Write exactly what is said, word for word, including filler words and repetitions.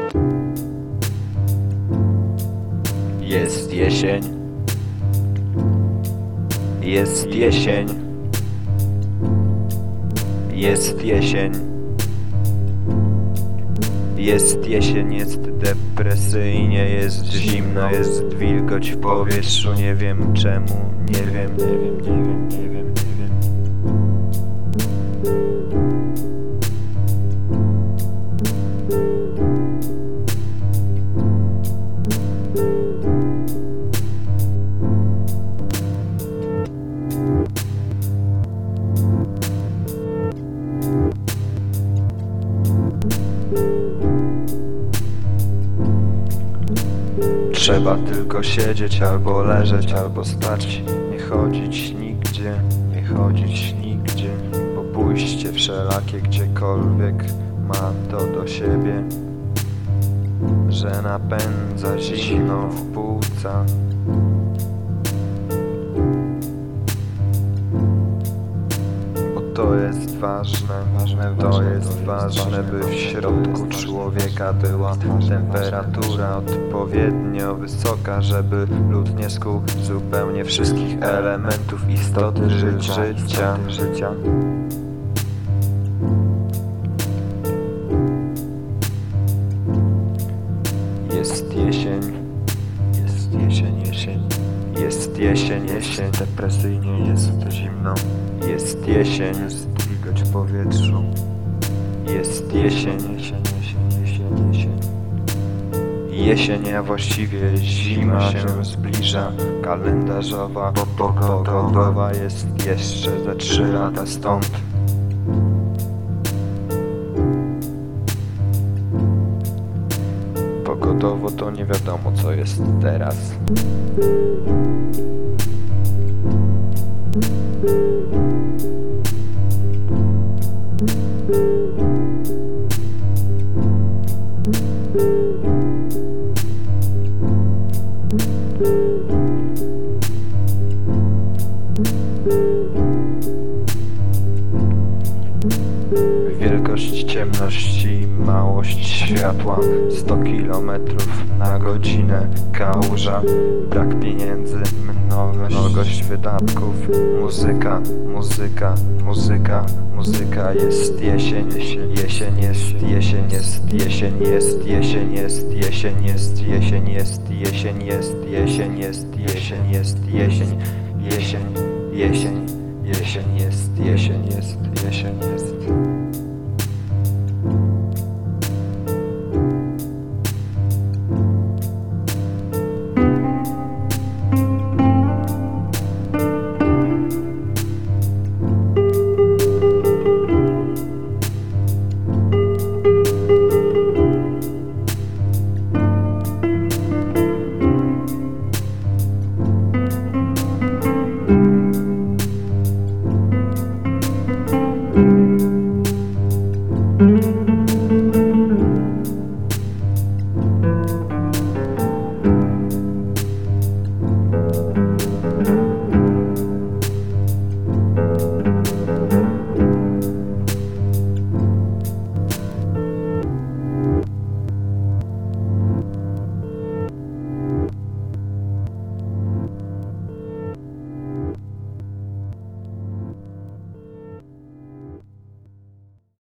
Jest jesień. Jest jesień. Jest jesień. Jest jesień, jest depresyjnie, jest zimno, jest wilgoć w powietrzu. Nie wiem czemu, nie wiem, nie wiem, nie wiem, nie wiem, nie wiem. Trzeba tylko siedzieć, albo leżeć, albo stać. Nie chodzić nigdzie, nie chodzić nigdzie. Bo pójście wszelakie gdziekolwiek ma to do siebie, że napędza zimno w płuca. To jest ważne, to jest ważne, by w środku człowieka była temperatura odpowiednio wysoka, żeby lud nie skuł zupełnie wszystkich elementów istoty życia. życia. Jest jesień, jest jesień, jesień, jest jesień, jesień, depresyjnie jest zimno. Jest jesień, jest wilgoć w powietrzu. Jest jesień, jesień, jesień, jesień, jesień. Jesień, a właściwie zima się zbliża. Kalendarzowa, pogodowa jest jeszcze za trzy lata stąd. Pogodowo to nie wiadomo co jest teraz. Wielkość ciemności, małość światła, sto kilometrów na godzinę, kałuża, brak pieniędzy, mnogość wydatków, muzyka, muzyka, muzyka, muzyka. Jest jesień, jesień, jest jesień, jest jesień, jest jesień, jest jesień, jest jesień, jest jesień, jest jesień, jest jesień, jest jesień, jesień, jesień, jesień, jest jesień, jest jesień, jest